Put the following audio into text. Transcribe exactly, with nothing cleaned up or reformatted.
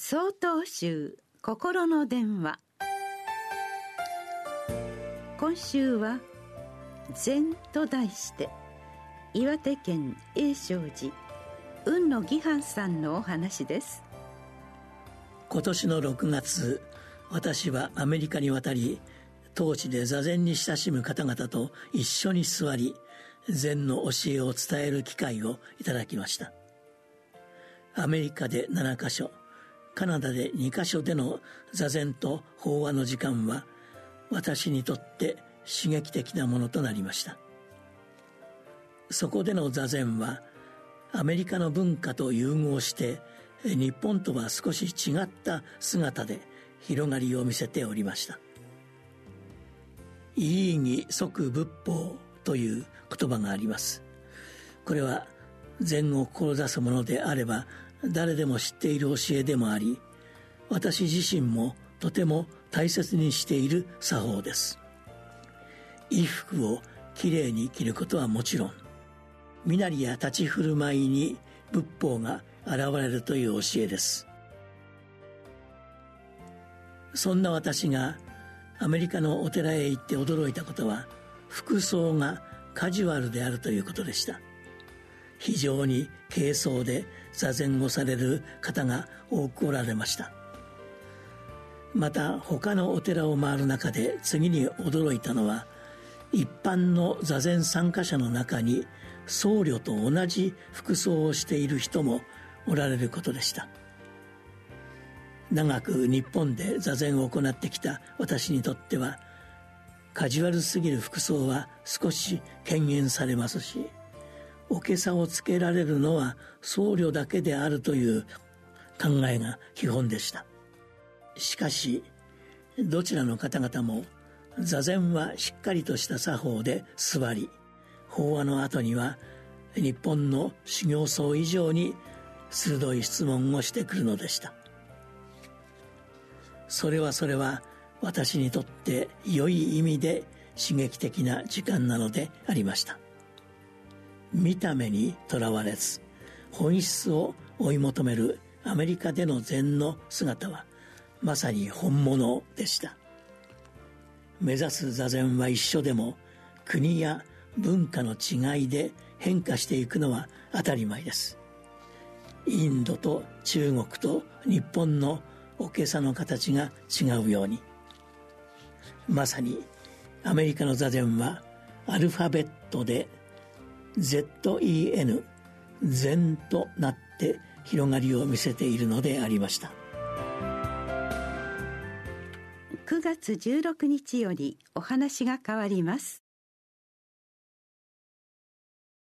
曹洞宗心の電話。今週は禅と題して岩手県永正寺雲野義範さんのお話です。 今年のろくがつ、私はアメリカに渡り、当地で座禅に親しむ方々と一緒に座り、禅の教えを伝える機会をいただきました。アメリカでななかしょ、カナダでにかしょでの座禅と法話の時間は、私にとって刺激的なものとなりました。そこでの座禅は、アメリカの文化と融合して、日本とは少し違った姿で広がりを見せておりました。意義即仏法という言葉があります。これは禅を志すものであれば誰でも知っている教えでもあり、私自身もとても大切にしている作法です。衣服をきれいに着ることはもちろん、身なりや立ち振る舞いに仏法が現れるという教えです。そんな私がアメリカのお寺へ行って驚いたことは、服装がカジュアルであるということでした。非常に軽装で座禅をされる方が多くおられました。また他のお寺を回る中で次に驚いたのは、一般の座禅参加者の中に僧侶と同じ服装をしている人もおられることでした。長く日本で座禅を行ってきた私にとっては、カジュアルすぎる服装は少し敬遠されますし、お袈裟をつけられるのは僧侶だけであるという考えが基本でした。しかしどちらの方々も座禅はしっかりとした作法で座り、法話の後には日本の修行僧以上に鋭い質問をしてくるのでした。それはそれは私にとって良い意味で刺激的な時間なのでありました。見た目にとらわれず本質を追い求めるアメリカでの禅の姿はまさに本物でした。目指す座禅は一緒でも、国や文化の違いで変化していくのは当たり前です。インドと中国と日本のお袈裟の形が違うように、まさにアメリカの座禅はアルファベットで ゼットイーエヌ 禅となって広がりを見せているのでありました。 くがつじゅうろくにちよりお話が変わります。